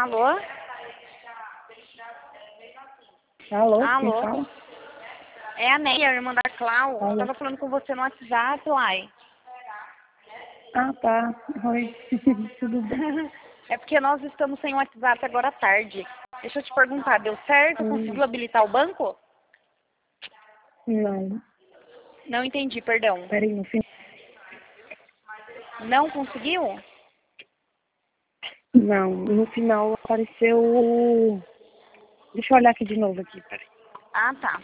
Alô? Alô, quem Alô? fala? É a Neia, a irmã da Clau. Eu Alô? tava falando com você no WhatsApp, uai. Ah, tá. Oi. Tudo bem? É porque nós estamos sem WhatsApp agora à tarde. Deixa eu te perguntar, deu certo? Conseguiu Hum, habilitar o banco? Não. Não entendi, perdão. Peraí, no final. Não conseguiu? Não, no final apareceu. Deixa eu olhar aqui de novo aqui, peraí. Ah, tá.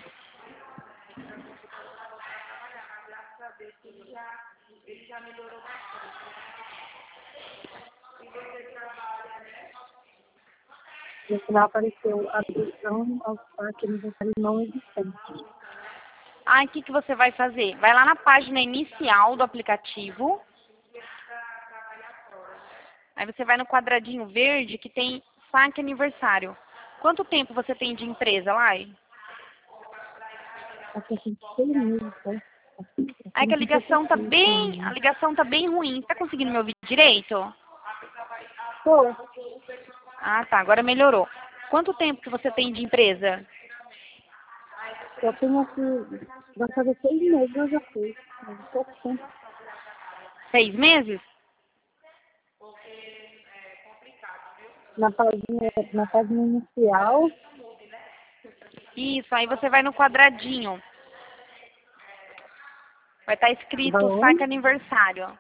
No final apareceu a adesão ao parque aniversário não existente. Ah, o que que você vai fazer? Vai lá na página inicial do aplicativo. Aí você vai no quadradinho verde que tem saque aniversário. Quanto tempo você tem de empresa, Lai? Acho que assim, 6 meses, né? Ai, que a Assim, que eu ligação tá pensei, bem, a ligação tá bem ruim. Tá conseguindo me ouvir direito? Pô, Ah, tá, agora melhorou. Quanto tempo que você tem de empresa? eu tenho aqui. Vai fazer 6 meses, eu já fui. Pouco tempo. 6 meses? Na página inicial. Isso, aí você vai no quadradinho. Vai estar Vai escrito saque onde? aniversário.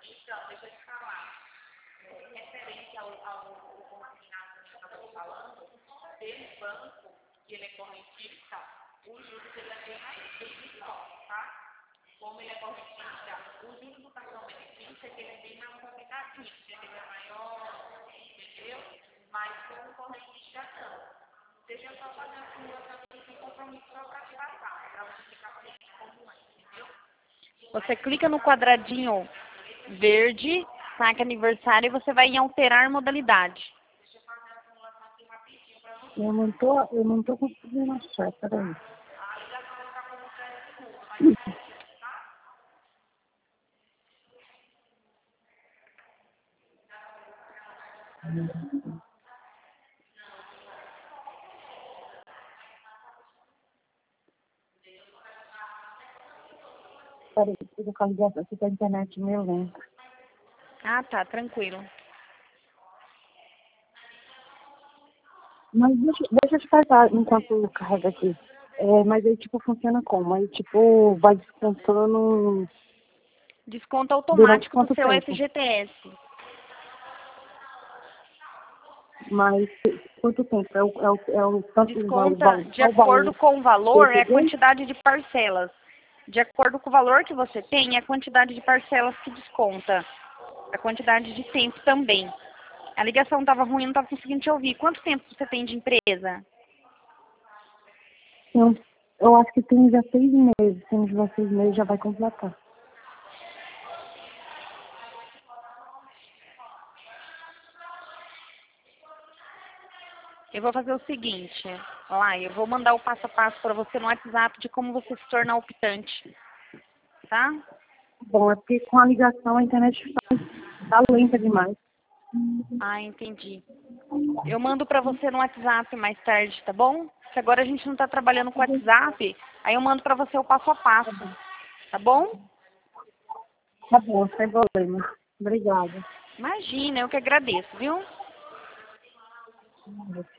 Você clica no quadradinho verde, saque aniversário, e você vai em alterar modalidade. Eu não tô conseguindo achar, peraí. Peraí, eu colocar ligação aqui pra internet meio lenta. Ah, tá, tranquilo. Mas deixa eu te passar enquanto carrega aqui. Mas aí, tipo, funciona como? Aí, tipo, vai descontando Desconto durante automático do quanto seu tempo? FGTS. Mas quanto tempo? É o tanto Desconta de qual o acordo valor com o que eu valor, é a peguei? quantidade de parcelas. De acordo com o valor que você tem, é a quantidade de parcelas que desconta. A quantidade de tempo também. A ligação estava ruim, não estava conseguindo te ouvir. Quanto tempo você tem de empresa? Eu acho que tem já 6 meses. Se não tiver 6 meses, já vai completar. Eu vou fazer o seguinte, lá, eu vou mandar o passo a passo para você no WhatsApp de como você se tornar optante, tá? Bom, é porque com a ligação a internet tá lenta demais. Ah, entendi. Eu mando para você no WhatsApp mais tarde, tá bom? Que agora a gente não tá trabalhando com WhatsApp, aí eu mando para você o passo a passo, tá bom? Tá bom, sem problema. Obrigada. Imagina, eu que agradeço, viu?